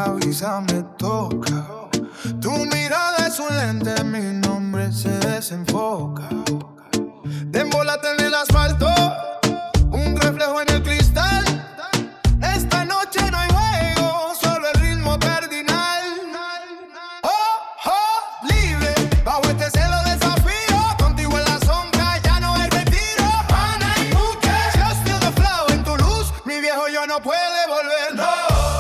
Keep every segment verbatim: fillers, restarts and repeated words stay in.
la brisa me toca. Tu mirada es un lente, mi nombre se desenfoca. Desmólate en el asfalto, un reflejo en el cristal. Esta noche no hay juego, solo el ritmo cardinal. Oh, oh, libre, bajo este cielo desafío. Contigo en la sombra ya no hay retiro. Ana y Buques, just feel the flow. En tu luz, mi viejo yo no puede volver, no.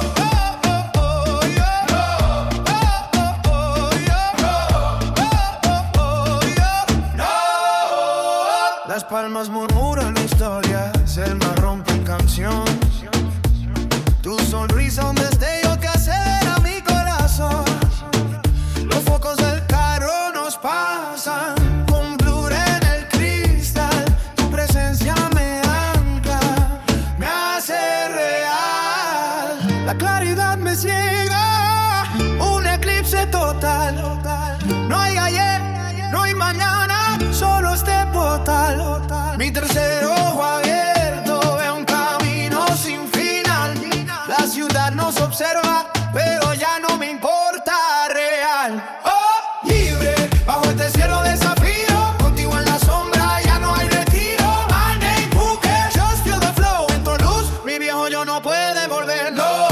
Las palmas murmuran historias, el mar rompe en canción. Tu sonrisa un destello que acelera mi corazón. Los focos del carro nos pasan con blur en el cristal. Tu presencia me ancla, me hace real. La claridad me ciega, un eclipse total. No hay ayer, no hay mañana, solo este portal. Mi tercer ojo abierto ve un camino sin final. La ciudad nos observa, pero ya no me importa real. Oh, libre, bajo este cielo desafío. Contigo en la sombra ya no hay retiro. My name Buques, just feel the flow. En tu luz, mi viejo yo no puede volver, no.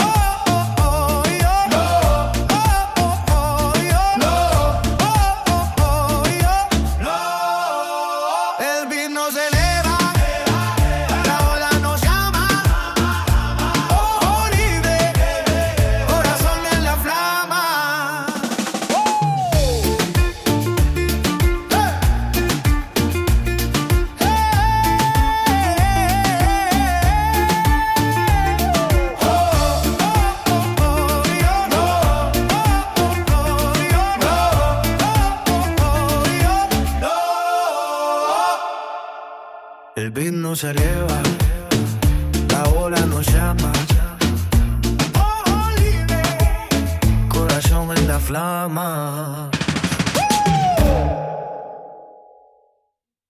El beat nos eleva, la ola nos llama. Oh, libre, corazón en la flama.